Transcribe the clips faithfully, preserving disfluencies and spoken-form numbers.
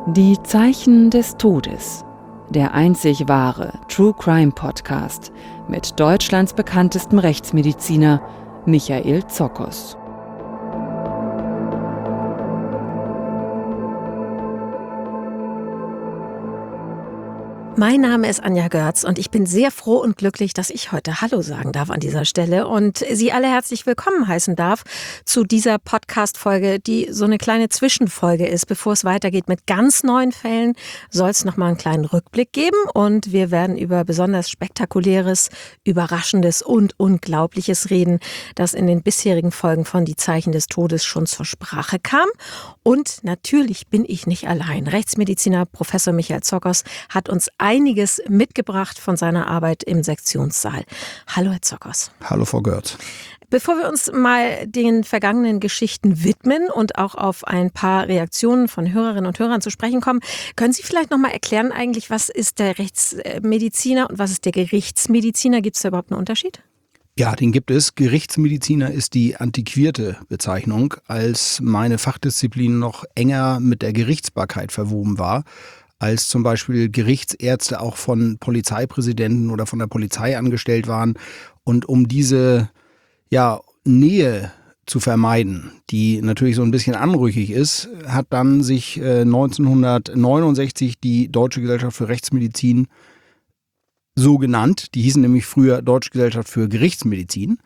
Die Zeichen des Todes. Der einzig wahre True Crime Podcast mit Deutschlands bekanntestem Rechtsmediziner Michael Zokos. Mein Name ist Anja Görz und ich bin sehr froh und glücklich, dass ich heute Hallo sagen darf an dieser Stelle und Sie alle herzlich willkommen heißen darf zu dieser Podcast-Folge, die so eine kleine Zwischenfolge ist. Bevor es weitergeht mit ganz neuen Fällen, soll es nochmal einen kleinen Rückblick geben und wir werden über besonders Spektakuläres, Überraschendes und Unglaubliches reden, das in den bisherigen Folgen von Die Zeichen des Todes schon zur Sprache kam. Und natürlich bin ich nicht allein. Rechtsmediziner Professor Michael Zokos hat uns einiges mitgebracht von seiner Arbeit im Sektionssaal. Hallo, Herr Zokos. Hallo, Frau Görz. Bevor wir uns mal den vergangenen Geschichten widmen und auch auf ein paar Reaktionen von Hörerinnen und Hörern zu sprechen kommen, können Sie vielleicht noch mal erklären eigentlich, was ist der Rechtsmediziner und was ist der Gerichtsmediziner? Gibt es da überhaupt einen Unterschied? Ja, den gibt es. Gerichtsmediziner ist die antiquierte Bezeichnung, als meine Fachdisziplin noch enger mit der Gerichtsbarkeit verwoben war, als zum Beispiel Gerichtsärzte auch von Polizeipräsidenten oder von der Polizei angestellt waren. Und um diese ja, Nähe zu vermeiden, die natürlich so ein bisschen anrüchig ist, hat dann sich äh, neunzehnhundertneunundsechzig die Deutsche Gesellschaft für Rechtsmedizin so genannt. Die hießen nämlich früher Deutsche Gesellschaft für Gerichtsmedizin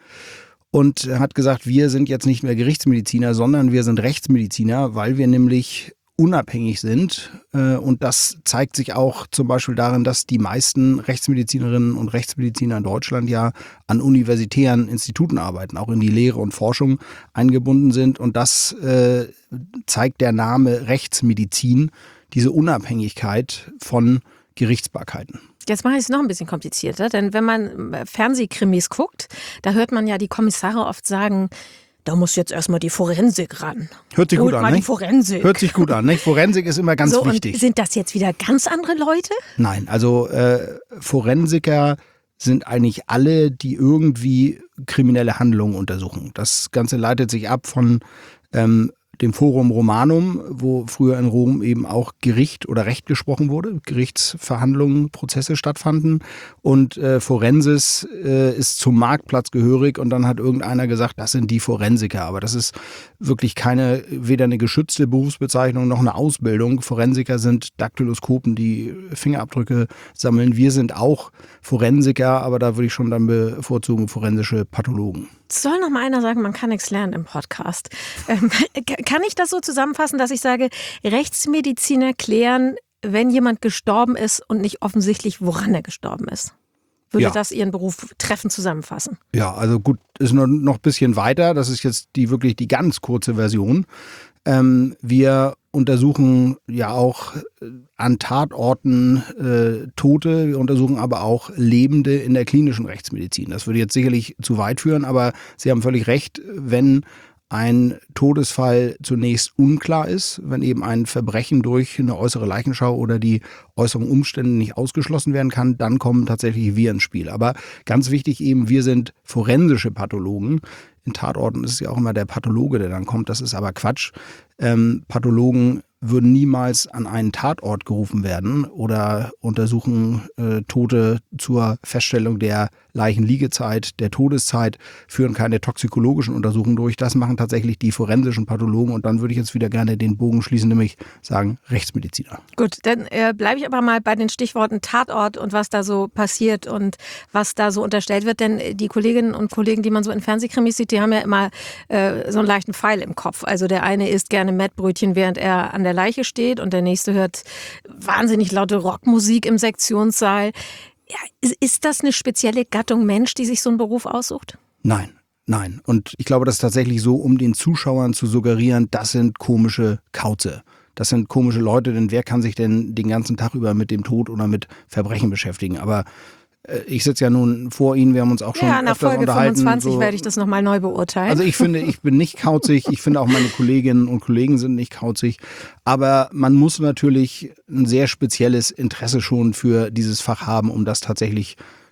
und hat gesagt, wir sind jetzt nicht mehr Gerichtsmediziner, sondern wir sind Rechtsmediziner, weil wir nämlich unabhängig sind. Und das zeigt sich auch zum Beispiel darin, dass die meisten Rechtsmedizinerinnen und Rechtsmediziner in Deutschland ja an universitären Instituten arbeiten, auch in die Lehre und Forschung eingebunden sind. Und das äh, zeigt der Name Rechtsmedizin, diese Unabhängigkeit von Gerichtsbarkeiten. Jetzt mache ich es noch ein bisschen komplizierter, denn wenn man Fernsehkrimis guckt, da hört man ja die Kommissare oft sagen, da muss jetzt erstmal die Forensik ran. Hört sich Holt gut an, mal ne? die Forensik. Hört sich gut an, ne? Forensik ist immer ganz so, wichtig. Und sind das jetzt wieder ganz andere Leute? Nein, also äh, Forensiker sind eigentlich alle, die irgendwie kriminelle Handlungen untersuchen. Das Ganze leitet sich ab von ähm, dem Forum Romanum, wo früher in Rom eben auch Gericht oder Recht gesprochen wurde, Gerichtsverhandlungen, Prozesse stattfanden und äh, Forensis äh, ist zum Marktplatz gehörig und dann hat irgendeiner gesagt, das sind die Forensiker, aber das ist wirklich keine, weder eine geschützte Berufsbezeichnung noch eine Ausbildung. Forensiker sind Daktyloskopen, die Fingerabdrücke sammeln. Wir sind auch Forensiker, aber da würde ich schon dann bevorzugen forensische Pathologen. Soll noch mal einer sagen, man kann nichts lernen im Podcast. Ähm, kann ich das so zusammenfassen, dass ich sage, Rechtsmediziner klären, wenn jemand gestorben ist und nicht offensichtlich, woran er gestorben ist? Würde ja. das Ihren Beruf treffend zusammenfassen? Ja, also gut, ist nur noch ein bisschen weiter. Das ist jetzt die wirklich die ganz kurze Version. Ähm, wir untersuchen ja auch an Tatorten äh, Tote, wir untersuchen aber auch Lebende in der klinischen Rechtsmedizin. Das würde jetzt sicherlich zu weit führen, aber Sie haben völlig recht, wenn ein Todesfall zunächst unklar ist, wenn eben ein Verbrechen durch eine äußere Leichenschau oder die äußeren Umstände nicht ausgeschlossen werden kann, dann kommen tatsächlich wir ins Spiel. Aber ganz wichtig eben, wir sind forensische Pathologen. In Tatorten ist es ja auch immer der Pathologe, der dann kommt. Das ist aber Quatsch. Ähm, Pathologen würden niemals an einen Tatort gerufen werden oder untersuchen äh, Tote zur Feststellung der Leichenliegezeit, der Todeszeit, führen keine toxikologischen Untersuchungen durch. Das machen tatsächlich die forensischen Pathologen und dann würde ich jetzt wieder gerne den Bogen schließen, nämlich sagen Rechtsmediziner. Gut, dann äh, bleibe ich aber mal bei den Stichworten Tatort und was da so passiert und was da so unterstellt wird, denn die Kolleginnen und Kollegen, die man so in Fernsehkrimis sieht, die haben ja immer äh, so einen leichten Pfeil im Kopf. Also der eine isst gerne Mettbrötchen, während er an der Leiche steht und der nächste hört wahnsinnig laute Rockmusik im Sektionssaal. Ja, ist, ist das eine spezielle Gattung Mensch, die sich so einen Beruf aussucht? Nein, nein. Und ich glaube, das ist tatsächlich so, um den Zuschauern zu suggerieren, das sind komische Kauze. Das sind komische Leute, denn wer kann sich denn den ganzen Tag über mit dem Tod oder mit Verbrechen beschäftigen? Aber ich sitze ja nun vor Ihnen, wir haben uns auch schon ja, nach öfters Folge unterhalten. fünfundzwanzig so. Werde ich das nochmal neu beurteilen. Also ich finde, ich bin nicht kauzig, ich finde auch meine Kolleginnen und Kollegen sind nicht kauzig, aber man muss natürlich ein sehr spezielles Interesse schon für dieses Fach haben, um das tatsächlich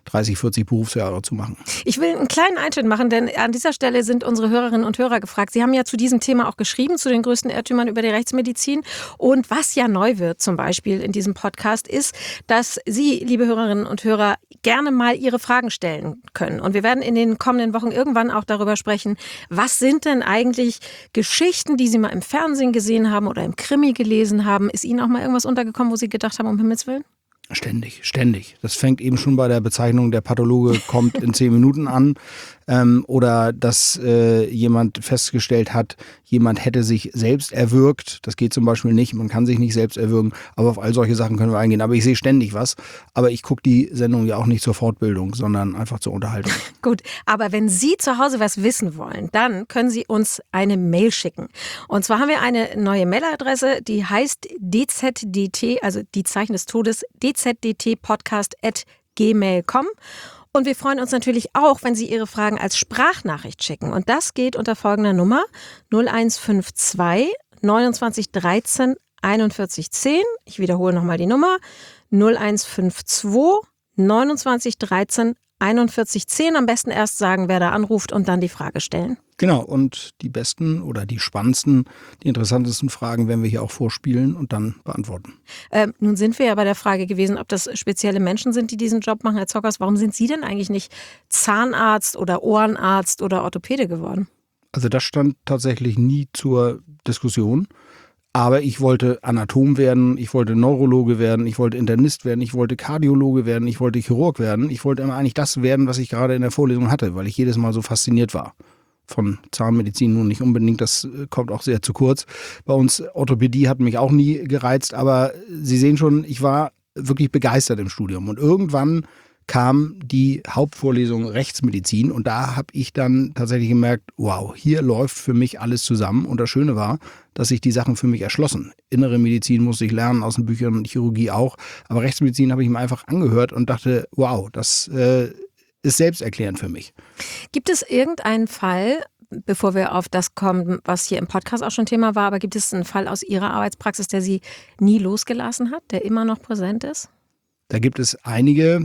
dreißig, vierzig Berufsjahre zu machen. Ich will einen kleinen Einschnitt machen, denn an dieser Stelle sind unsere Hörerinnen und Hörer gefragt. Sie haben ja zu diesem Thema auch geschrieben, zu den größten Irrtümern über die Rechtsmedizin. Und was ja neu wird zum Beispiel in diesem Podcast ist, dass Sie, liebe Hörerinnen und Hörer, gerne mal Ihre Fragen stellen können. Und wir werden in den kommenden Wochen irgendwann auch darüber sprechen, was sind denn eigentlich Geschichten, die Sie mal im Fernsehen gesehen haben oder im Krimi gelesen haben. Ist Ihnen auch mal irgendwas untergekommen, wo Sie gedacht haben, um Himmels Willen? Ständig, ständig. Das fängt eben schon bei der Bezeichnung, der Pathologe kommt in zehn Minuten an. Ähm, oder dass äh, jemand festgestellt hat, jemand hätte sich selbst erwürgt. Das geht zum Beispiel nicht, man kann sich nicht selbst erwürgen. Aber auf all solche Sachen können wir eingehen. Aber ich sehe ständig was. Aber ich gucke die Sendung ja auch nicht zur Fortbildung, sondern einfach zur Unterhaltung. Gut, aber wenn Sie zu Hause was wissen wollen, dann können Sie uns eine Mail schicken. Und zwar haben wir eine neue Mailadresse, die heißt d z d t, also die Zeichen des Todes, d z d t podcast at gmail punkt com. Und wir freuen uns natürlich auch, wenn Sie Ihre Fragen als Sprachnachricht schicken. Und das geht unter folgender Nummer null eins fünf zwei neunundzwanzig dreizehn einundvierzig zehn. Ich wiederhole nochmal die Nummer null eins fünf zwei neunundzwanzig dreizehn einundvierzig zehn. Am besten erst sagen, wer da anruft und dann die Frage stellen. Genau, und die besten oder die spannendsten, die interessantesten Fragen werden wir hier auch vorspielen und dann beantworten. Ähm, nun sind wir ja bei der Frage gewesen, ob das spezielle Menschen sind, die diesen Job machen. Herr Zockers, warum sind Sie denn eigentlich nicht Zahnarzt oder Ohrenarzt oder Orthopäde geworden? Also das stand tatsächlich nie zur Diskussion. Aber ich wollte Anatom werden, ich wollte Neurologe werden, ich wollte Internist werden, ich wollte Kardiologe werden, ich wollte Chirurg werden. Ich wollte immer eigentlich das werden, was ich gerade in der Vorlesung hatte, weil ich jedes Mal so fasziniert war. Von Zahnmedizin nun nicht unbedingt, das kommt auch sehr zu kurz. Bei uns Orthopädie hat mich auch nie gereizt, aber Sie sehen schon, ich war wirklich begeistert im Studium. Und irgendwann kam die Hauptvorlesung Rechtsmedizin und da habe ich dann tatsächlich gemerkt, wow, hier läuft für mich alles zusammen. Und das Schöne war, dass sich die Sachen für mich erschlossen. Innere Medizin musste ich lernen, aus den Büchern, Chirurgie auch. Aber Rechtsmedizin habe ich mir einfach angehört und dachte, wow, das äh, ist selbsterklärend für mich. Gibt es irgendeinen Fall, bevor wir auf das kommen, was hier im Podcast auch schon Thema war, aber gibt es einen Fall aus Ihrer Arbeitspraxis, der Sie nie losgelassen hat, der immer noch präsent ist? Da gibt es einige.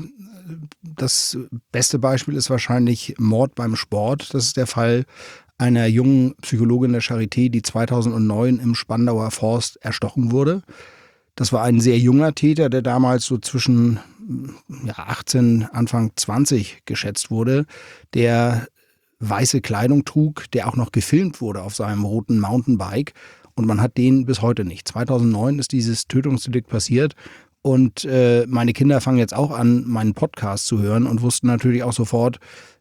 Das beste Beispiel ist wahrscheinlich Mord beim Sport. Das ist der Fall einer jungen Psychologin der Charité, die zweitausendneun im Spandauer Forst erstochen wurde. Das war ein sehr junger Täter, der damals so zwischen ja, achtzehn, Anfang zwanzig geschätzt wurde, der weiße Kleidung trug, der auch noch gefilmt wurde auf seinem roten Mountainbike. Und man hat den bis heute nicht. zweitausendneun ist dieses Tötungsdelikt passiert. Und äh, meine Kinder fangen jetzt auch an, meinen Podcast zu hören und wussten natürlich auch sofort,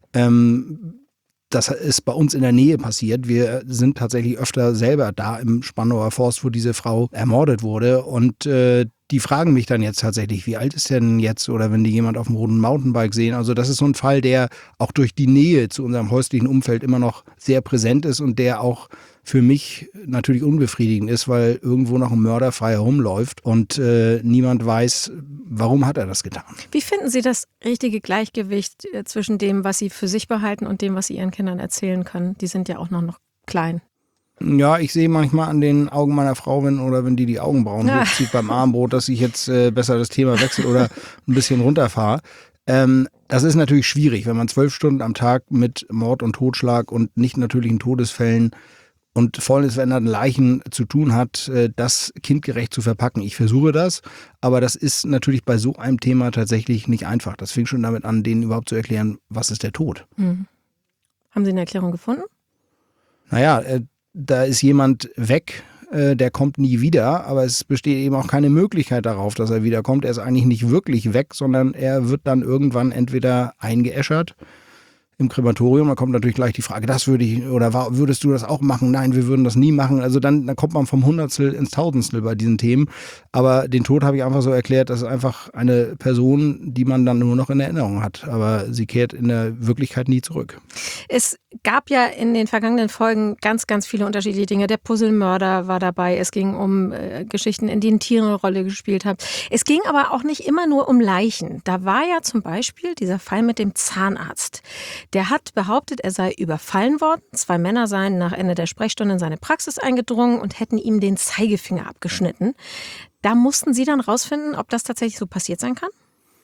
ähm, das ist bei uns in der Nähe passiert. Wir sind tatsächlich öfter selber da im Spandauer Forst, wo diese Frau ermordet wurde. Und äh, die fragen mich dann jetzt tatsächlich, wie alt ist der denn jetzt? Oder wenn die jemand auf dem roten Mountainbike sehen. Also das ist so ein Fall, der auch durch die Nähe zu unserem häuslichen Umfeld immer noch sehr präsent ist und der auch für mich natürlich unbefriedigend ist, weil irgendwo noch ein Mörder frei herumläuft und äh, niemand weiß, warum hat er das getan. Wie finden Sie das richtige Gleichgewicht zwischen dem, was Sie für sich behalten und dem, was Sie Ihren Kindern erzählen können? Die sind ja auch noch, noch klein. Ja, ich sehe manchmal an den Augen meiner Frau, wenn oder wenn die die Augenbrauen Ja. hochzieht beim Armbrot, dass ich jetzt äh, besser das Thema wechsle oder ein bisschen runterfahre. Ähm, das ist natürlich schwierig, wenn man zwölf Stunden am Tag mit Mord und Totschlag und nicht natürlichen Todesfällen und vollendeten Leichen zu tun hat, das kindgerecht zu verpacken. Ich versuche das, aber das ist natürlich bei so einem Thema tatsächlich nicht einfach. Das fing schon damit an, denen überhaupt zu erklären, was ist der Tod. Hm. Haben Sie eine Erklärung gefunden? Naja, äh, da ist jemand weg, äh, der kommt nie wieder, aber es besteht eben auch keine Möglichkeit darauf, dass er wiederkommt. Er ist eigentlich nicht wirklich weg, sondern er wird dann irgendwann entweder eingeäschert im Krematorium. Da kommt natürlich gleich die Frage, das würde ich, oder war, würdest du das auch machen? Nein, wir würden das nie machen. Also dann, dann kommt man vom Hundertstel ins Tausendstel bei diesen Themen. Aber den Tod habe ich einfach so erklärt, das ist einfach eine Person, die man dann nur noch in Erinnerung hat. Aber sie kehrt in der Wirklichkeit nie zurück. Es gab ja in den vergangenen Folgen ganz, ganz viele unterschiedliche Dinge. Der Puzzlemörder war dabei. Es ging um äh, Geschichten, in denen Tiere eine Rolle gespielt haben. Es ging aber auch nicht immer nur um Leichen. Da war ja zum Beispiel dieser Fall mit dem Zahnarzt. Der hat behauptet, er sei überfallen worden. Zwei Männer seien nach Ende der Sprechstunde in seine Praxis eingedrungen und hätten ihm den Zeigefinger abgeschnitten. Da mussten Sie dann rausfinden, ob das tatsächlich so passiert sein kann?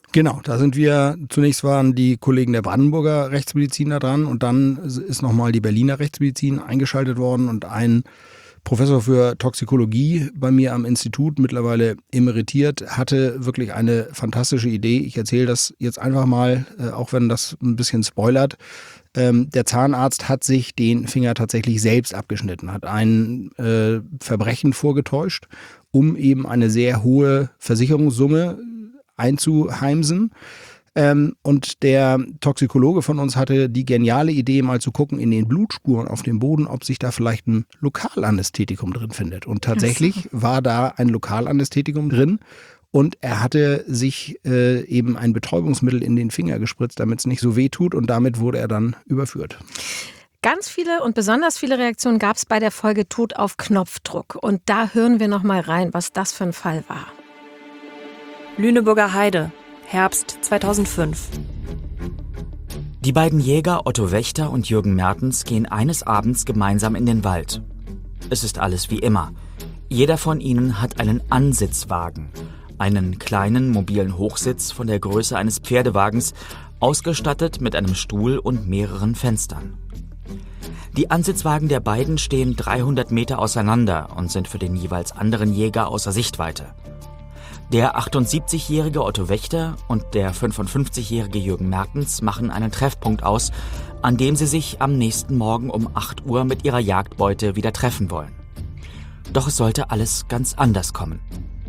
Genau, da sind wir, zunächst waren die Kollegen der Brandenburger Rechtsmedizin da dran und dann ist nochmal die Berliner Rechtsmedizin eingeschaltet worden und ein Professor für Toxikologie bei mir am Institut, mittlerweile emeritiert, hatte wirklich eine fantastische Idee. Ich erzähle das jetzt einfach mal, auch wenn das ein bisschen spoilert. Der Zahnarzt hat sich den Finger tatsächlich selbst abgeschnitten, hat ein äh, Verbrechen vorgetäuscht, um eben eine sehr hohe Versicherungssumme einzuheimsen. Ähm, und der Toxikologe von uns hatte die geniale Idee, mal zu gucken in den Blutspuren auf dem Boden, ob sich da vielleicht ein Lokalanästhetikum drin findet. Und tatsächlich war da ein Lokalanästhetikum drin. Und er hatte sich äh, eben ein Betäubungsmittel in den Finger gespritzt, damit es nicht so weh tut. Und damit wurde er dann überführt. Ganz viele und besonders viele Reaktionen gab es bei der Folge Tod auf Knopfdruck. Und da hören wir noch mal rein, was das für ein Fall war. Lüneburger Heide, Herbst zweitausendfünf. Die beiden Jäger Otto Wächter und Jürgen Mertens gehen eines Abends gemeinsam in den Wald. Es ist alles wie immer. Jeder von ihnen hat einen Ansitzwagen, einen kleinen mobilen Hochsitz von der Größe eines Pferdewagens, ausgestattet mit einem Stuhl und mehreren Fenstern. Die Ansitzwagen der beiden stehen dreihundert Meter auseinander und sind für den jeweils anderen Jäger außer Sichtweite. Der achtundsiebzigjährige Otto Wächter und der fünfundfünfzigjährige Jürgen Mertens machen einen Treffpunkt aus, an dem sie sich am nächsten Morgen um acht Uhr mit ihrer Jagdbeute wieder treffen wollen. Doch es sollte alles ganz anders kommen.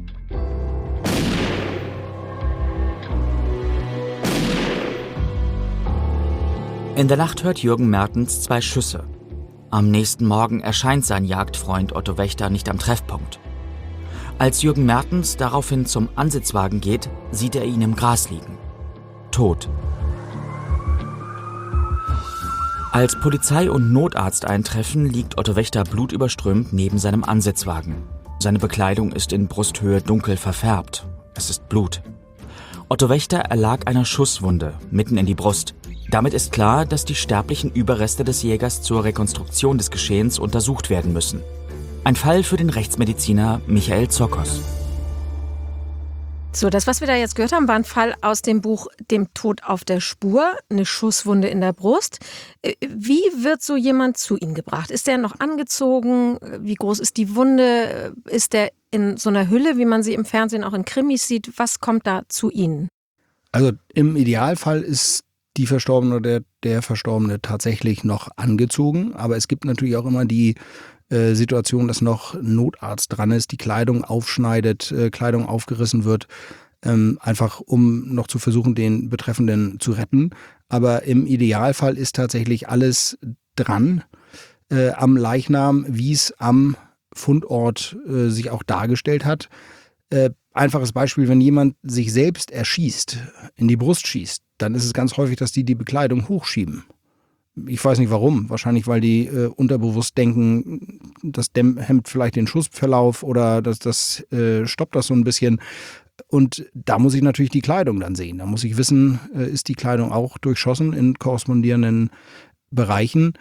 In der Nacht hört Jürgen Mertens zwei Schüsse. Am nächsten Morgen erscheint sein Jagdfreund Otto Wächter nicht am Treffpunkt. Als Jürgen Mertens daraufhin zum Ansitzwagen geht, sieht er ihn im Gras liegen. Tot. Als Polizei und Notarzt eintreffen, liegt Otto Wächter blutüberströmt neben seinem Ansitzwagen. Seine Bekleidung ist in Brusthöhe dunkel verfärbt. Es ist Blut. Otto Wächter erlag einer Schusswunde mitten in die Brust. Damit ist klar, dass die sterblichen Überreste des Jägers zur Rekonstruktion des Geschehens untersucht werden müssen. Ein Fall für den Rechtsmediziner Michael Zokos. So, das, was wir da jetzt gehört haben, war ein Fall aus dem Buch Dem Tod auf der Spur, eine Schusswunde in der Brust. Wie wird so jemand zu Ihnen gebracht? Ist der noch angezogen? Wie groß ist die Wunde? Ist der in so einer Hülle, wie man sie im Fernsehen auch in Krimis sieht? Was kommt da zu Ihnen? Also im Idealfall ist die Verstorbene oder der, der Verstorbene tatsächlich noch angezogen. Aber es gibt natürlich auch immer die äh, Situation, dass noch ein Notarzt dran ist, die Kleidung aufschneidet, äh, Kleidung aufgerissen wird, ähm, einfach um noch zu versuchen, den Betreffenden zu retten. Aber im Idealfall ist tatsächlich alles dran äh, am Leichnam, wie es am Fundort äh, sich auch dargestellt hat. Äh, einfaches Beispiel, wenn jemand sich selbst erschießt, in die Brust schießt, dann ist es ganz häufig, dass die die Bekleidung hochschieben. Ich weiß nicht warum. Wahrscheinlich, weil die äh, unterbewusst denken, das hemmt vielleicht den Schussverlauf oder das, das äh, stoppt das so ein bisschen. Und da muss ich natürlich die Kleidung dann sehen. Da muss ich wissen, äh, ist die Kleidung auch durchschossen in korrespondierenden Bereichen.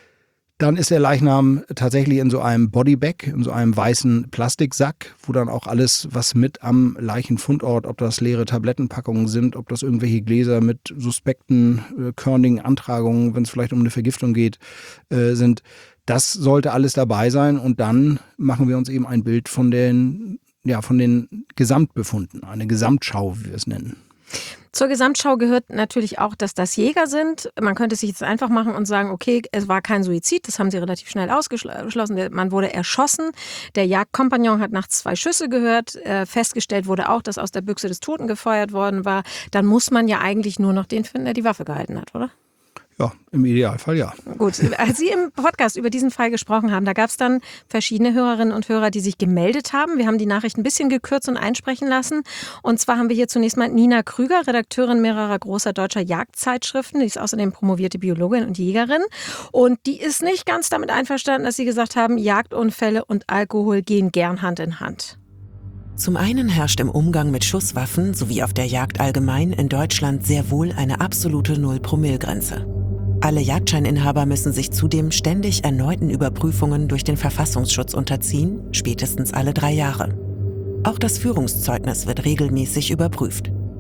Dann ist der Leichnam tatsächlich in so einem Bodybag, in so einem weißen Plastiksack, wo dann auch alles, was mit am Leichenfundort, ob das leere Tablettenpackungen sind, ob das irgendwelche Gläser mit suspekten, äh, körnigen Antragungen, wenn es vielleicht um eine Vergiftung geht, äh, sind. Das sollte alles dabei sein und dann machen wir uns eben ein Bild von den, ja, von den Gesamtbefunden, eine Gesamtschau, wie wir es nennen. Zur Gesamtschau gehört natürlich auch, dass das Jäger sind. Man könnte es sich jetzt einfach machen und sagen, okay, es war kein Suizid, das haben sie relativ schnell ausgeschlossen. Man wurde erschossen. Der Jagdkompagnon hat nachts zwei Schüsse gehört. Festgestellt wurde auch, dass aus der Büchse des Toten gefeuert worden war. Dann muss man ja eigentlich nur noch den finden, der die Waffe gehalten hat, oder? Ja, im Idealfall ja. Gut, als Sie im Podcast über diesen Fall gesprochen haben, da gab es dann verschiedene Hörerinnen und Hörer, die sich gemeldet haben. Wir haben die Nachricht ein bisschen gekürzt und einsprechen lassen. Und zwar haben wir hier zunächst mal Nina Krüger, Redakteurin mehrerer großer deutscher Jagdzeitschriften. Die ist außerdem promovierte Biologin und Jägerin. Und die ist nicht ganz damit einverstanden, dass Sie gesagt haben, Jagdunfälle und Alkohol gehen gern Hand in Hand. Zum einen herrscht im Umgang mit Schusswaffen sowie auf der Jagd allgemein in Deutschland sehr wohl eine absolute Null-Promille-Grenze. Alle Jagdscheininhaber müssen sich zudem ständig erneuten Überprüfungen durch den Verfassungsschutz unterziehen, spätestens alle drei Jahre. Auch das Führungszeugnis wird regelmäßig überprüft.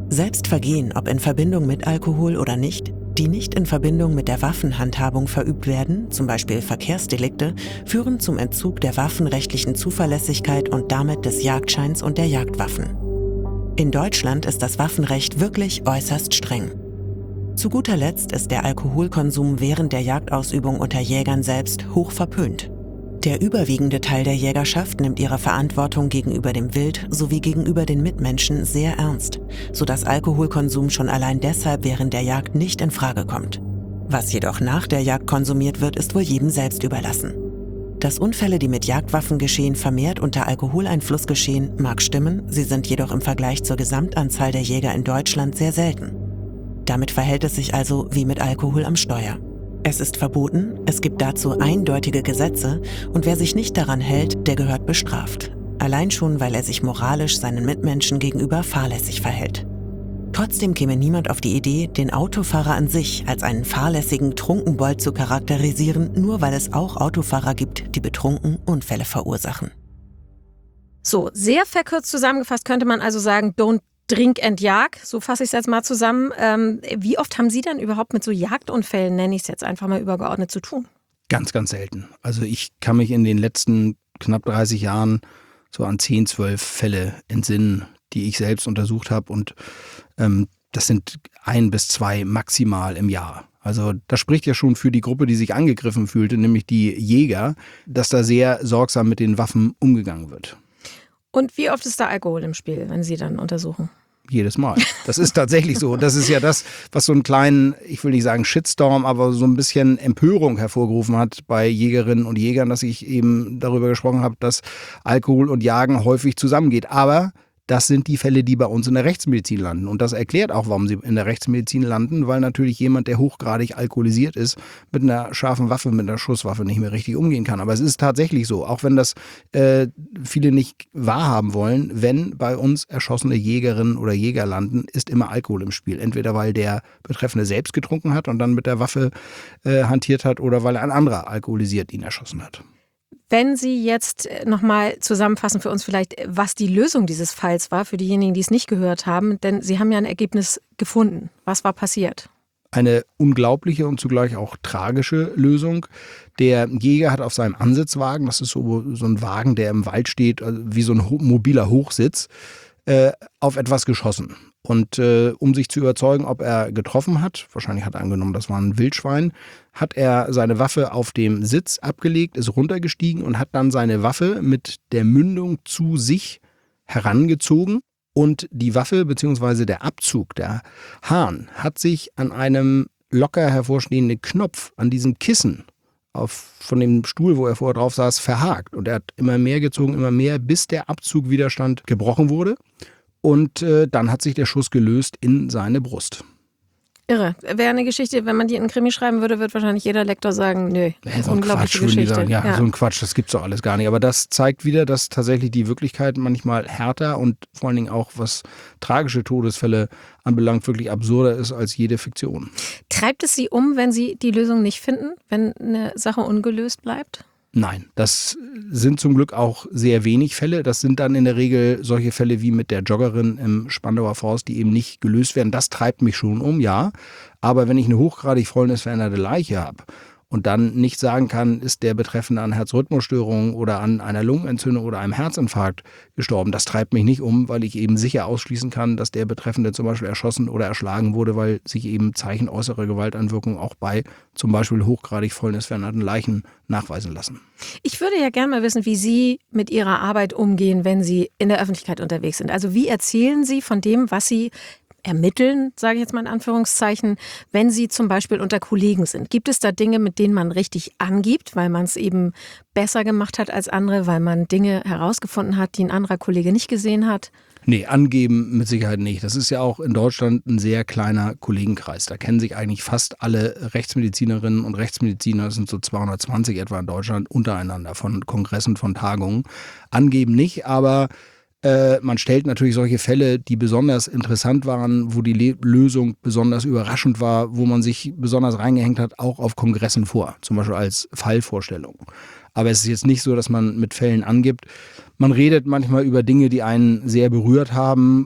Selbst Vergehen, ob in Verbindung mit Alkohol oder nicht, die nicht in Verbindung mit der Waffenhandhabung verübt werden, zum Beispiel Verkehrsdelikte, führen zum Entzug der waffenrechtlichen Zuverlässigkeit und damit des Jagdscheins und der Jagdwaffen. In Deutschland ist das Waffenrecht wirklich äußerst streng. Zu guter Letzt ist der Alkoholkonsum während der Jagdausübung unter Jägern selbst hoch verpönt. Der überwiegende Teil der Jägerschaft nimmt ihre Verantwortung gegenüber dem Wild sowie gegenüber den Mitmenschen sehr ernst, sodass Alkoholkonsum schon allein deshalb während der Jagd nicht in Frage kommt. Was jedoch nach der Jagd konsumiert wird, ist wohl jedem selbst überlassen. Dass Unfälle, die mit Jagdwaffen geschehen, vermehrt unter Alkoholeinfluss geschehen, mag stimmen, sie sind jedoch im Vergleich zur Gesamtanzahl der Jäger in Deutschland sehr selten. Damit verhält es sich also wie mit Alkohol am Steuer. Es ist verboten, es gibt dazu eindeutige Gesetze und wer sich nicht daran hält, der gehört bestraft. Allein schon, weil er sich moralisch seinen Mitmenschen gegenüber fahrlässig verhält. Trotzdem käme niemand auf die Idee, den Autofahrer an sich als einen fahrlässigen Trunkenbold zu charakterisieren, nur weil es auch Autofahrer gibt, die betrunken Unfälle verursachen. So, sehr verkürzt zusammengefasst könnte man also sagen, don't drink and jag, so fasse ich es jetzt mal zusammen. Ähm, wie oft haben Sie denn überhaupt mit so Jagdunfällen, nenne ich es jetzt einfach mal übergeordnet, zu tun? Ganz, ganz selten. Also ich kann mich in den letzten knapp dreißig Jahren so an zehn, zwölf Fälle entsinnen, die ich selbst untersucht habe und ähm, das sind ein bis zwei maximal im Jahr. Also das spricht ja schon für die Gruppe, die sich angegriffen fühlte, nämlich die Jäger, dass da sehr sorgsam mit den Waffen umgegangen wird. Und wie oft ist da Alkohol im Spiel, wenn Sie dann untersuchen? Jedes Mal. Das ist tatsächlich so. Und das ist ja das, was so einen kleinen, ich will nicht sagen Shitstorm, aber so ein bisschen Empörung hervorgerufen hat bei Jägerinnen und Jägern, dass ich eben darüber gesprochen habe, dass Alkohol und Jagen häufig zusammengeht. Aber das sind die Fälle, die bei uns in der Rechtsmedizin landen. Und das erklärt auch, warum sie in der Rechtsmedizin landen, weil natürlich jemand, der hochgradig alkoholisiert ist, mit einer scharfen Waffe, mit einer Schusswaffe nicht mehr richtig umgehen kann. Aber es ist tatsächlich so, auch wenn das äh, viele nicht wahrhaben wollen, wenn bei uns erschossene Jägerinnen oder Jäger landen, ist immer Alkohol im Spiel. Entweder weil der Betreffende selbst getrunken hat und dann mit der Waffe äh, hantiert hat oder weil ein anderer alkoholisiert ihn erschossen hat. Wenn Sie jetzt nochmal zusammenfassen für uns vielleicht, was die Lösung dieses Falls war, für diejenigen, die es nicht gehört haben, denn Sie haben ja ein Ergebnis gefunden. Was war passiert? Eine unglaubliche und zugleich auch tragische Lösung. Der Jäger hat auf seinem Ansitzwagen, das ist so, so ein Wagen, der im Wald steht, wie so ein mobiler Hochsitz, äh, auf etwas geschossen. Und äh, um sich zu überzeugen, ob er getroffen hat, wahrscheinlich hat er angenommen, das war ein Wildschwein, hat er seine Waffe auf dem Sitz abgelegt, ist runtergestiegen und hat dann seine Waffe mit der Mündung zu sich herangezogen. Und die Waffe bzw. der Abzug, der Hahn, hat sich an einem locker hervorstehenden Knopf, an diesem Kissen auf, von dem Stuhl, wo er vorher drauf saß, verhakt. Und er hat immer mehr gezogen, immer mehr, bis der Abzugwiderstand gebrochen wurde. Und äh, dann hat sich der Schuss gelöst in seine Brust. Irre. Wäre eine Geschichte, wenn man die in einen Krimi schreiben würde, wird wahrscheinlich jeder Lektor sagen, nö, ja, so ein unglaubliche Quatsch, Geschichte. Sagen, ja, ja, so ein Quatsch, das gibt's doch alles gar nicht. Aber das zeigt wieder, dass tatsächlich die Wirklichkeit manchmal härter und vor allen Dingen auch, was tragische Todesfälle anbelangt, wirklich absurder ist als jede Fiktion. Treibt es Sie um, wenn Sie die Lösung nicht finden, wenn eine Sache ungelöst bleibt? Nein, das sind zum Glück auch sehr wenig Fälle. Das sind dann in der Regel solche Fälle wie mit der Joggerin im Spandauer Forst, die eben nicht gelöst werden. Das treibt mich schon um, ja. Aber wenn ich eine hochgradig fäulnisveränderte Leiche habe und dann nicht sagen kann, ist der Betreffende an Herzrhythmusstörungen oder an einer Lungenentzündung oder einem Herzinfarkt gestorben, das treibt mich nicht um, weil ich eben sicher ausschließen kann, dass der Betreffende zum Beispiel erschossen oder erschlagen wurde, weil sich eben Zeichen äußerer Gewalteinwirkung auch bei zum Beispiel hochgradig fäulnisveränderten Leichen nachweisen lassen. Ich würde ja gerne mal wissen, wie Sie mit Ihrer Arbeit umgehen, wenn Sie in der Öffentlichkeit unterwegs sind. Also wie erzählen Sie von dem, was Sie ermitteln, sage ich jetzt mal in Anführungszeichen, wenn Sie zum Beispiel unter Kollegen sind? Gibt es da Dinge, mit denen man richtig angibt, weil man es eben besser gemacht hat als andere, weil man Dinge herausgefunden hat, die ein anderer Kollege nicht gesehen hat? Nee, angeben mit Sicherheit nicht. Das ist ja auch in Deutschland ein sehr kleiner Kollegenkreis. Da kennen sich eigentlich fast alle Rechtsmedizinerinnen und Rechtsmediziner, das sind so zweihundertzwanzig etwa in Deutschland, untereinander von Kongressen, von Tagungen. Angeben nicht, aber Äh, man stellt natürlich solche Fälle, die besonders interessant waren, wo die Le- Lösung besonders überraschend war, wo man sich besonders reingehängt hat, auch auf Kongressen vor, zum Beispiel als Fallvorstellung. Aber es ist jetzt nicht so, dass man mit Fällen angibt. Man redet manchmal über Dinge, die einen sehr berührt haben,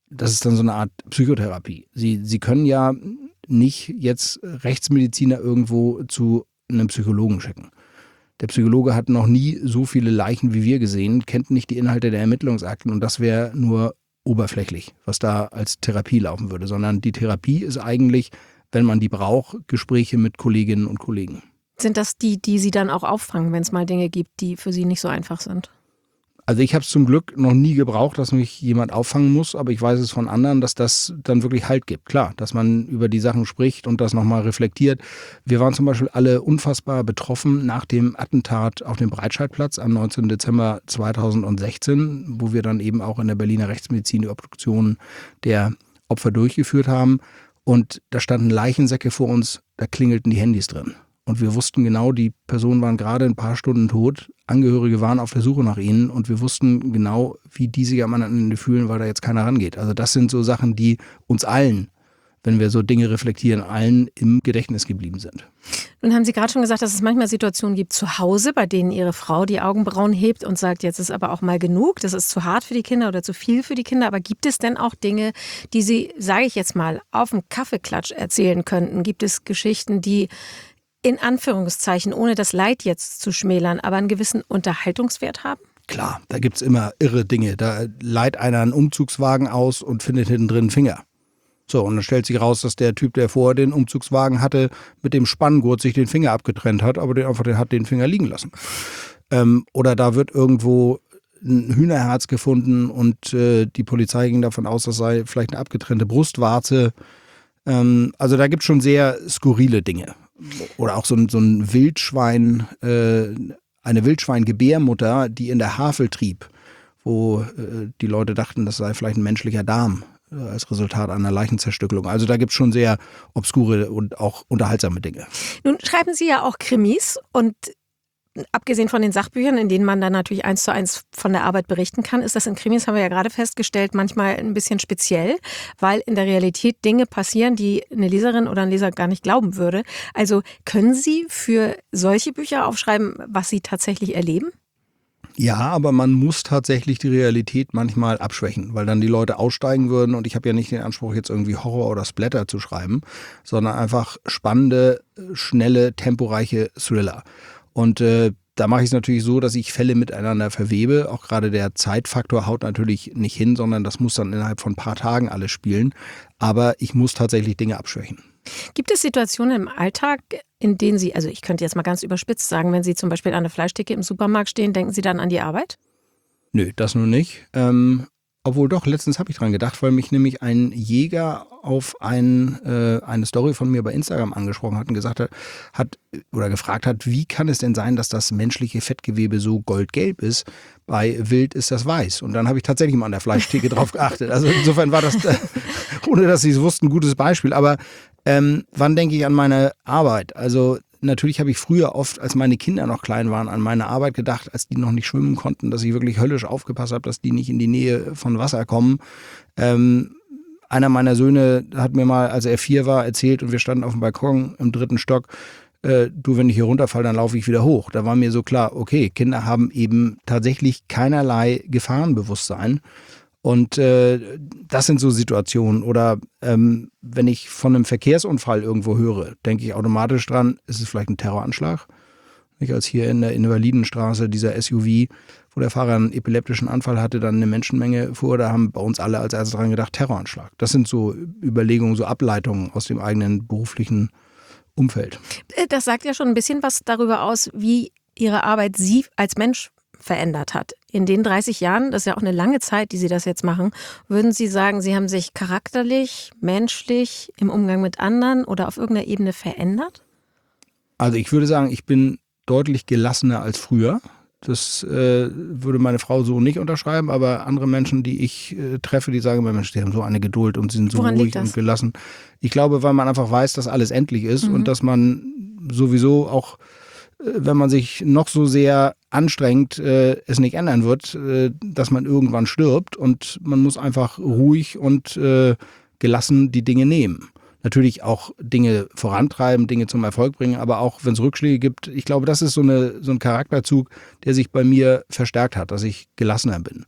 das ist dann so eine Art Psychotherapie. Sie, Sie können ja nicht jetzt Rechtsmediziner irgendwo zu einem Psychologen schicken. Der Psychologe hat noch nie so viele Leichen wie wir gesehen, kennt nicht die Inhalte der Ermittlungsakten und das wäre nur oberflächlich, was da als Therapie laufen würde, sondern die Therapie ist eigentlich, wenn man die braucht, Gespräche mit Kolleginnen und Kollegen. Sind das die, die Sie dann auch auffangen, wenn es mal Dinge gibt, die für Sie nicht so einfach sind? Also ich habe es zum Glück noch nie gebraucht, dass mich jemand auffangen muss, aber ich weiß es von anderen, dass das dann wirklich Halt gibt. Klar, dass man über die Sachen spricht und das nochmal reflektiert. Wir waren zum Beispiel alle unfassbar betroffen nach dem Attentat auf dem Breitscheidplatz am neunzehnten Dezember zweitausendsechzehn, wo wir dann eben auch in der Berliner Rechtsmedizin die Obduktion der Opfer durchgeführt haben. Und da standen Leichensäcke vor uns, da klingelten die Handys drin. Und wir wussten genau, die Personen waren gerade ein paar Stunden tot, Angehörige waren auf der Suche nach ihnen und wir wussten genau, wie die sich am anderen Ende fühlen, weil da jetzt keiner rangeht. Also das sind so Sachen, die uns allen, wenn wir so Dinge reflektieren, allen im Gedächtnis geblieben sind. Nun haben Sie gerade schon gesagt, dass es manchmal Situationen gibt zu Hause, bei denen Ihre Frau die Augenbrauen hebt und sagt, jetzt ist aber auch mal genug, das ist zu hart für die Kinder oder zu viel für die Kinder. Aber gibt es denn auch Dinge, die Sie, sage ich jetzt mal, auf dem Kaffeeklatsch erzählen könnten? Gibt es Geschichten, die in Anführungszeichen, ohne das Leid jetzt zu schmälern, aber einen gewissen Unterhaltungswert haben? Klar, da gibt's immer irre Dinge. Da leiht einer einen Umzugswagen aus und findet hinten drin einen Finger. So, und dann stellt sich raus, dass der Typ, der vorher den Umzugswagen hatte, mit dem Spanngurt sich den Finger abgetrennt hat, aber der einfach der hat den Finger liegen lassen. Ähm, oder da wird irgendwo ein Hühnerherz gefunden und äh, die Polizei ging davon aus, das sei vielleicht eine abgetrennte Brustwarze. Ähm, also da gibt's schon sehr skurrile Dinge. Oder auch so ein, so ein Wildschwein, äh, eine Wildschwein-Gebärmutter, die in der Havel trieb, wo äh, die Leute dachten, das sei vielleicht ein menschlicher Darm äh, als Resultat einer Leichenzerstückelung. Also da gibt es schon sehr obskure und auch unterhaltsame Dinge. Nun schreiben Sie ja auch Krimis und abgesehen von den Sachbüchern, in denen man dann natürlich eins zu eins von der Arbeit berichten kann, ist das in Krimis, haben wir ja gerade festgestellt, manchmal ein bisschen speziell, weil in der Realität Dinge passieren, die eine Leserin oder ein Leser gar nicht glauben würde. Also können Sie für solche Bücher aufschreiben, was Sie tatsächlich erleben? Ja, aber man muss tatsächlich die Realität manchmal abschwächen, weil dann die Leute aussteigen würden und ich habe ja nicht den Anspruch, jetzt irgendwie Horror oder Splatter zu schreiben, sondern einfach spannende, schnelle, temporeiche Thriller. Und äh, da mache ich es natürlich so, dass ich Fälle miteinander verwebe. Auch gerade der Zeitfaktor haut natürlich nicht hin, sondern das muss dann innerhalb von ein paar Tagen alles spielen. Aber ich muss tatsächlich Dinge abschwächen. Gibt es Situationen im Alltag, in denen Sie, also ich könnte jetzt mal ganz überspitzt sagen, wenn Sie zum Beispiel an der Fleischtheke im Supermarkt stehen, denken Sie dann an die Arbeit? Nö, das nur nicht. Ähm, obwohl doch, letztens habe ich dran gedacht, weil mich nämlich ein Jäger auf ein, äh, eine Story von mir bei Instagram angesprochen hat und gesagt hat, hat oder gefragt hat, wie kann es denn sein, dass das menschliche Fettgewebe so goldgelb ist? Bei Wild ist das weiß. Und dann habe ich tatsächlich mal an der Fleischtheke drauf geachtet. Also insofern war das, äh, ohne dass Sie es wussten, ein gutes Beispiel. Aber ähm, wann denke ich an meine Arbeit? Also natürlich habe ich früher oft, als meine Kinder noch klein waren, an meine Arbeit gedacht, als die noch nicht schwimmen konnten, dass ich wirklich höllisch aufgepasst habe, dass die nicht in die Nähe von Wasser kommen. Ähm, einer meiner Söhne hat mir mal, als er vier war, erzählt und wir standen auf dem Balkon im dritten Stock, äh, du, wenn ich hier runterfalle, dann laufe ich wieder hoch. Da war mir so klar, okay, Kinder haben eben tatsächlich keinerlei Gefahrenbewusstsein. Und äh, das sind so Situationen. Oder ähm, wenn ich von einem Verkehrsunfall irgendwo höre, denke ich automatisch dran, ist es vielleicht ein Terroranschlag? Nicht, als hier in der Invalidenstraße dieser S U V, wo der Fahrer einen epileptischen Anfall hatte, dann eine Menschenmenge fuhr, da haben bei uns alle als erstes dran gedacht, Terroranschlag. Das sind so Überlegungen, so Ableitungen aus dem eigenen beruflichen Umfeld. Das sagt ja schon ein bisschen was darüber aus, wie Ihre Arbeit Sie als Mensch verändert hat. In den dreißig Jahren, das ist ja auch eine lange Zeit, die Sie das jetzt machen, würden Sie sagen, Sie haben sich charakterlich, menschlich, im Umgang mit anderen oder auf irgendeiner Ebene verändert? Also ich würde sagen, ich bin deutlich gelassener als früher. Das äh, würde meine Frau so nicht unterschreiben, aber andere Menschen, die ich äh, treffe, die sagen mir, Mensch, die haben so eine Geduld und sie sind so Woran ruhig liegt das? und gelassen. Ich glaube, weil man einfach weiß, dass alles endlich ist Mhm. und dass man sowieso auch, äh, wenn man sich noch so sehr anstrengt, äh, es nicht ändern wird, äh, dass man irgendwann stirbt und man muss einfach ruhig und äh, gelassen die Dinge nehmen. Natürlich auch Dinge vorantreiben, Dinge zum Erfolg bringen, aber auch wenn es Rückschläge gibt, ich glaube, das ist so, eine, so ein Charakterzug, der sich bei mir verstärkt hat, dass ich gelassener bin.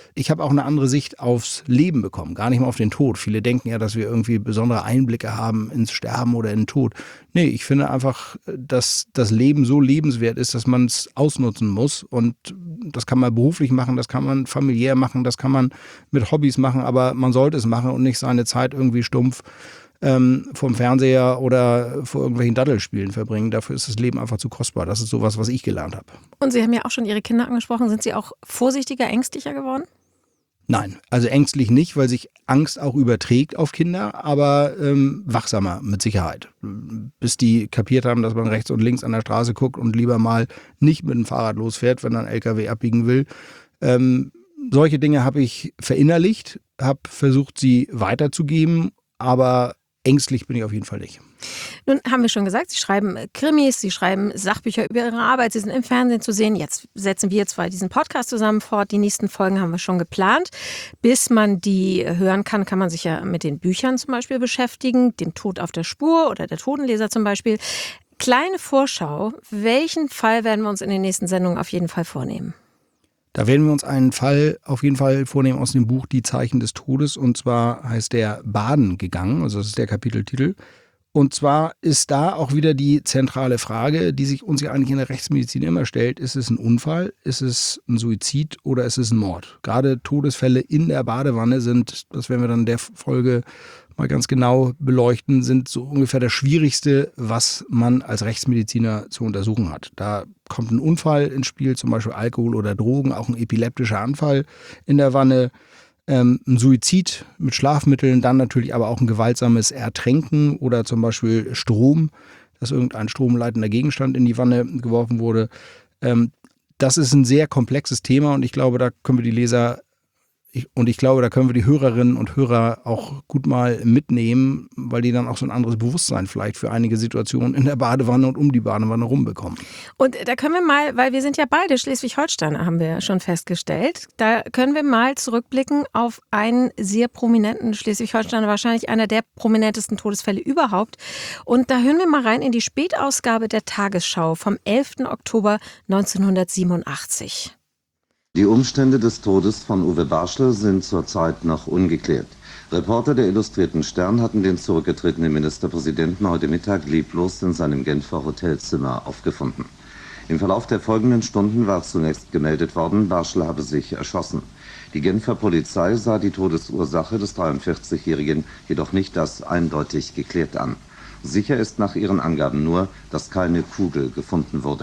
ich habe auch eine andere Sicht aufs Leben bekommen, gar nicht mal auf den Tod. Viele denken ja, dass wir irgendwie besondere Einblicke haben ins Sterben oder in den Tod. Nee, ich finde einfach, dass das Leben so lebenswert ist, dass man es ausnutzen muss. Und das kann man beruflich machen, das kann man familiär machen, das kann man mit Hobbys machen, aber man sollte es machen und nicht seine Zeit irgendwie stumpf ähm, vom Fernseher oder vor irgendwelchen Daddelspielen verbringen. Dafür ist das Leben einfach zu kostbar. Das ist sowas, was ich gelernt habe. Und Sie haben ja auch schon Ihre Kinder angesprochen. Sind Sie auch vorsichtiger, ängstlicher geworden? Nein, also ängstlich nicht, weil sich Angst auch überträgt auf Kinder, aber ähm, wachsamer mit Sicherheit. Bis die kapiert haben, dass man rechts und links an der Straße guckt und lieber mal nicht mit dem Fahrrad losfährt, wenn ein L K W abbiegen will. Ähm, solche Dinge habe ich verinnerlicht, habe versucht, sie weiterzugeben, aber ängstlich bin ich auf jeden Fall nicht. Nun haben wir schon gesagt, Sie schreiben Krimis, Sie schreiben Sachbücher über Ihre Arbeit, Sie sind im Fernsehen zu sehen. Jetzt setzen wir zwei diesen Podcast zusammen fort. Die nächsten Folgen haben wir schon geplant. Bis man die hören kann, kann man sich ja mit den Büchern zum Beispiel beschäftigen, dem Tod auf der Spur oder der Totenleser zum Beispiel. Kleine Vorschau, welchen Fall werden wir uns in den nächsten Sendungen auf jeden Fall vornehmen? Da werden wir uns einen Fall auf jeden Fall vornehmen aus dem Buch Die Zeichen des Todes. Und zwar heißt der Baden gegangen, also das ist der Kapiteltitel. Und zwar ist da auch wieder die zentrale Frage, die sich uns ja eigentlich in der Rechtsmedizin immer stellt. Ist es ein Unfall, ist es ein Suizid oder ist es ein Mord? Gerade Todesfälle in der Badewanne sind, das werden wir dann in der Folge mal ganz genau beleuchten, sind so ungefähr das Schwierigste, was man als Rechtsmediziner zu untersuchen hat. Da kommt ein Unfall ins Spiel, zum Beispiel Alkohol oder Drogen, auch ein epileptischer Anfall in der Wanne. Ähm, ein Suizid mit Schlafmitteln, dann natürlich aber auch ein gewaltsames Ertränken oder zum Beispiel Strom, dass irgendein stromleitender Gegenstand in die Wanne geworfen wurde. Ähm, das ist ein sehr komplexes Thema und ich glaube, da können wir die Leser ich, und ich glaube, da können wir die Hörerinnen und Hörer auch gut mal mitnehmen, weil die dann auch so ein anderes Bewusstsein vielleicht für einige Situationen in der Badewanne und um die Badewanne rumbekommen. Und da können wir mal, weil wir sind ja beide Schleswig-Holsteiner, haben wir schon festgestellt, da können wir mal zurückblicken auf einen sehr prominenten Schleswig-Holsteiner, wahrscheinlich einer der prominentesten Todesfälle überhaupt. Und da hören wir mal rein in die Spätausgabe der Tagesschau vom elften Oktober neunzehnhundertsiebenundachtzig. Die Umstände des Todes von Uwe Barschel sind zurzeit noch ungeklärt. Reporter der Illustrierten Stern hatten den zurückgetretenen Ministerpräsidenten heute Mittag leblos in seinem Genfer Hotelzimmer aufgefunden. Im Verlauf der folgenden Stunden war zunächst gemeldet worden, Barschel habe sich erschossen. Die Genfer Polizei sah die Todesursache des dreiundvierzigjährigen jedoch nicht als eindeutig geklärt an. Sicher ist nach ihren Angaben nur, dass keine Kugel gefunden wurde.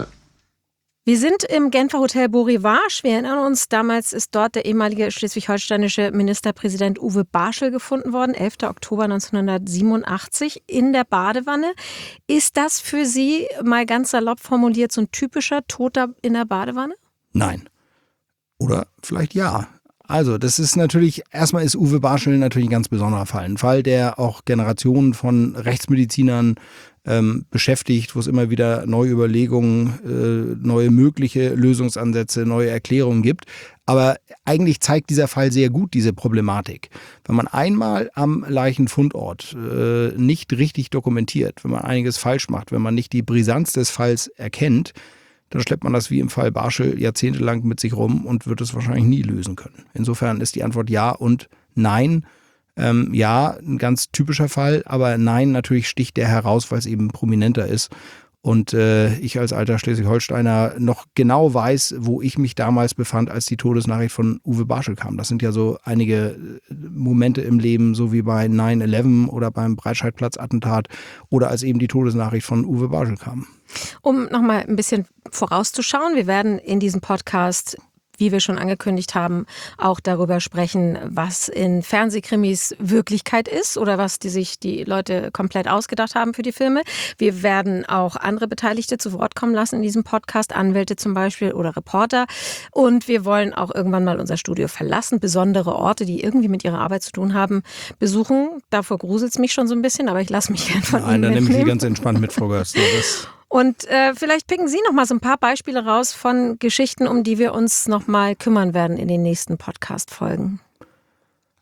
Wir sind im Genfer Hotel Beau Rivage. Wir erinnern uns, damals ist dort der ehemalige schleswig-holsteinische Ministerpräsident Uwe Barschel gefunden worden, elften Oktober neunzehnhundertsiebenundachtzig, in der Badewanne. Ist das für Sie, mal ganz salopp formuliert, so ein typischer Toter in der Badewanne? Nein. Oder vielleicht ja. Also das ist natürlich, erstmal ist Uwe Barschel natürlich ein ganz besonderer Fall. Ein Fall, der auch Generationen von Rechtsmedizinern ähm, beschäftigt, wo es immer wieder neue Überlegungen, äh, neue mögliche Lösungsansätze, neue Erklärungen gibt. Aber eigentlich zeigt dieser Fall sehr gut diese Problematik. Wenn man einmal am Leichenfundort äh, nicht richtig dokumentiert, wenn man einiges falsch macht, wenn man nicht die Brisanz des Falls erkennt, dann schleppt man das wie im Fall Barschel jahrzehntelang mit sich rum und wird es wahrscheinlich nie lösen können. Insofern ist die Antwort ja und nein. Ähm, ja, ein ganz typischer Fall, aber nein, natürlich sticht der heraus, weil es eben prominenter ist. Und äh, ich als alter Schleswig-Holsteiner noch genau weiß, wo ich mich damals befand, als die Todesnachricht von Uwe Barschel kam. Das sind ja so einige Momente im Leben, so wie bei nine eleven oder beim Breitscheidplatz-Attentat oder als eben die Todesnachricht von Uwe Barschel kam. Um nochmal ein bisschen vorauszuschauen, wir werden in diesem Podcast, wie wir schon angekündigt haben, auch darüber sprechen, was in Fernsehkrimis Wirklichkeit ist oder was die sich die Leute komplett ausgedacht haben für die Filme. Wir werden auch andere Beteiligte zu Wort kommen lassen in diesem Podcast, Anwälte zum Beispiel oder Reporter. Und wir wollen auch irgendwann mal unser Studio verlassen, besondere Orte, die irgendwie mit ihrer Arbeit zu tun haben, besuchen. Davor gruselt es mich schon so ein bisschen, aber ich lasse mich gern von Nein, Ihnen dann mitnehmen. nehme ich Sie ganz entspannt mit, Frau Görz. Und äh, vielleicht picken Sie noch mal so ein paar Beispiele raus von Geschichten, um die wir uns noch mal kümmern werden in den nächsten Podcast-Folgen.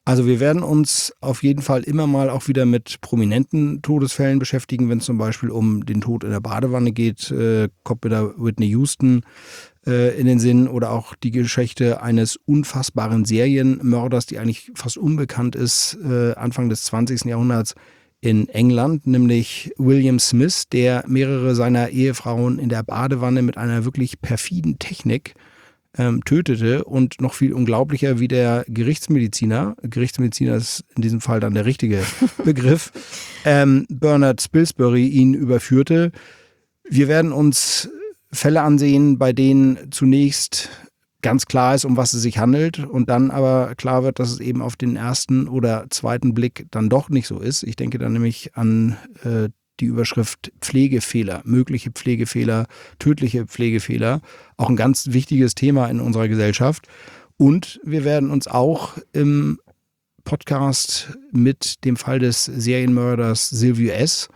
Also wir werden uns auf jeden Fall immer mal auch wieder mit prominenten Todesfällen beschäftigen, wenn es zum Beispiel um den Tod in der Badewanne geht, äh, kommt mir da Whitney Houston äh, in den Sinn oder auch die Geschichte eines unfassbaren Serienmörders, die eigentlich fast unbekannt ist, äh, Anfang des zwanzigsten Jahrhunderts in England, nämlich William Smith, der mehrere seiner Ehefrauen in der Badewanne mit einer wirklich perfiden Technik Ähm, tötete und noch viel unglaublicher, wie der Gerichtsmediziner, Gerichtsmediziner ist in diesem Fall dann der richtige Begriff, ähm, Bernard Spilsbury ihn überführte. Wir werden uns Fälle ansehen, bei denen zunächst ganz klar ist, um was es sich handelt und dann aber klar wird, dass es eben auf den ersten oder zweiten Blick dann doch nicht so ist. Ich denke dann nämlich an äh, die Überschrift Pflegefehler, mögliche Pflegefehler, tödliche Pflegefehler, auch ein ganz wichtiges Thema in unserer Gesellschaft. Und wir werden uns auch im Podcast mit dem Fall des Serienmörders Silvio S.,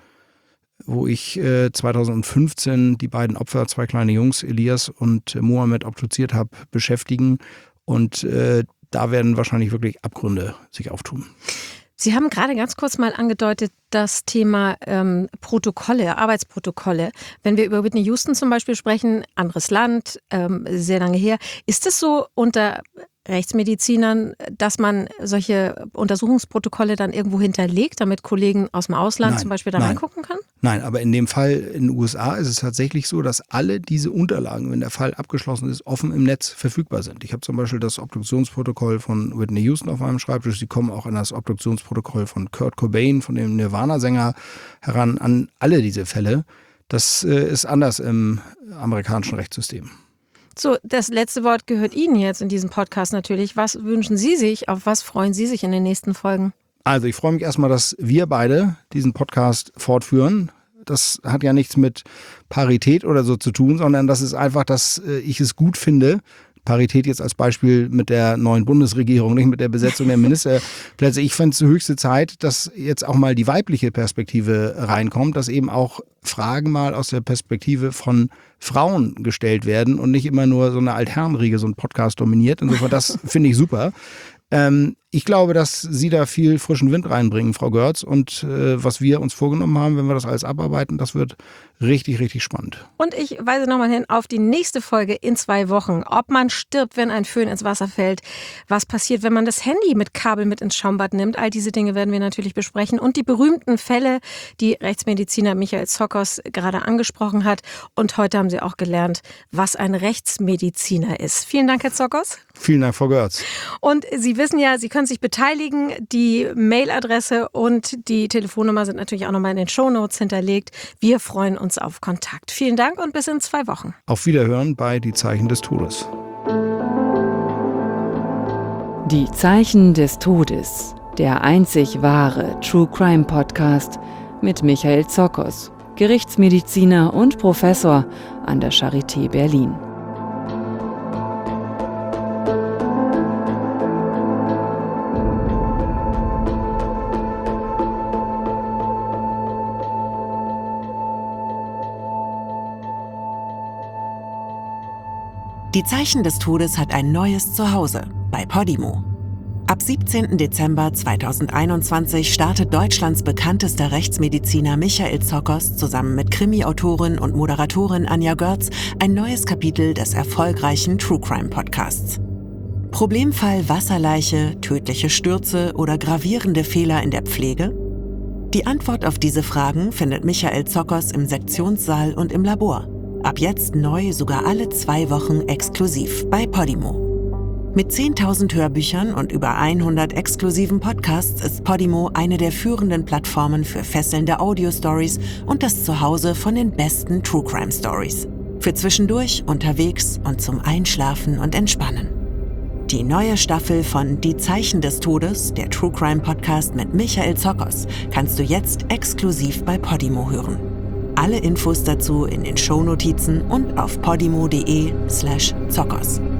wo ich äh, zweitausendfünfzehn die beiden Opfer, zwei kleine Jungs, Elias und Mohammed, obduziert habe, beschäftigen. Und äh, da werden wahrscheinlich wirklich Abgründe sich auftun. Sie haben gerade ganz kurz mal angedeutet, das Thema ähm, Protokolle, Arbeitsprotokolle. Wenn wir über Whitney Houston zum Beispiel sprechen, anderes Land, ähm, sehr lange her. Ist es so unter Rechtsmedizinern, dass man solche Untersuchungsprotokolle dann irgendwo hinterlegt, damit Kollegen aus dem Ausland nein, zum Beispiel da nein. reingucken kann? Nein, aber in dem Fall in den U S A ist es tatsächlich so, dass alle diese Unterlagen, wenn der Fall abgeschlossen ist, offen im Netz verfügbar sind. Ich habe zum Beispiel das Obduktionsprotokoll von Whitney Houston auf meinem Schreibtisch. Sie kommen auch an das Obduktionsprotokoll von Kurt Cobain, von dem Nirvana-Sänger, heran, an alle diese Fälle. Das äh, ist anders im amerikanischen Rechtssystem. So, das letzte Wort gehört Ihnen jetzt in diesem Podcast natürlich. Was wünschen Sie sich, auf was freuen Sie sich in den nächsten Folgen? Also ich freue mich erstmal, dass wir beide diesen Podcast fortführen. Das hat ja nichts mit Parität oder so zu tun, sondern das ist einfach, dass ich es gut finde, Parität jetzt als Beispiel mit der neuen Bundesregierung, nicht mit der Besetzung der Ministerplätze. Ich finde es höchste Zeit, dass jetzt auch mal die weibliche Perspektive reinkommt, dass eben auch Fragen mal aus der Perspektive von Frauen gestellt werden und nicht immer nur so eine Altherrenriege so ein Podcast dominiert. Insofern, das finde ich super. Ähm, ich glaube, dass Sie da viel frischen Wind reinbringen, Frau Görz. Und äh, was wir uns vorgenommen haben, wenn wir das alles abarbeiten, das wird richtig, richtig spannend. Und ich weise nochmal hin auf die nächste Folge in zwei Wochen. Ob man stirbt, wenn ein Föhn ins Wasser fällt. Was passiert, wenn man das Handy mit Kabel mit ins Schaumbad nimmt. All diese Dinge werden wir natürlich besprechen. Und die berühmten Fälle, die Rechtsmediziner Michael Zokos gerade angesprochen hat. Und heute haben Sie auch gelernt, was ein Rechtsmediziner ist. Vielen Dank, Herr Zokos. Vielen Dank, Frau Görz. Und Sie wissen ja, Sie können sich beteiligen. Die Mailadresse und die Telefonnummer sind natürlich auch nochmal in den Shownotes hinterlegt. Wir freuen uns auf Kontakt. Vielen Dank und bis in zwei Wochen. Auf Wiederhören bei Die Zeichen des Todes. Die Zeichen des Todes, der einzig wahre True Crime Podcast mit Michael Zokos, Gerichtsmediziner und Professor an der Charité Berlin. Die Zeichen des Todes hat ein neues Zuhause bei Podimo. Ab siebzehnten Dezember zweitausendeinundzwanzig startet Deutschlands bekanntester Rechtsmediziner Michael Zokos zusammen mit Krimi-Autorin und Moderatorin Anja Görz ein neues Kapitel des erfolgreichen True Crime Podcasts. Problemfall Wasserleiche, tödliche Stürze oder gravierende Fehler in der Pflege? Die Antwort auf diese Fragen findet Michael Zokos im Sektionssaal und im Labor. Ab jetzt neu sogar alle zwei Wochen exklusiv bei Podimo. Mit zehntausend Hörbüchern und über hundert exklusiven Podcasts ist Podimo eine der führenden Plattformen für fesselnde Audio-Stories und das Zuhause von den besten True Crime Stories. Für zwischendurch, unterwegs und zum Einschlafen und Entspannen. Die neue Staffel von Die Zeichen des Todes, der True Crime Podcast mit Michael Zokos, kannst du jetzt exklusiv bei Podimo hören. Alle Infos dazu in den Shownotizen und auf podimo.de slash Zokos.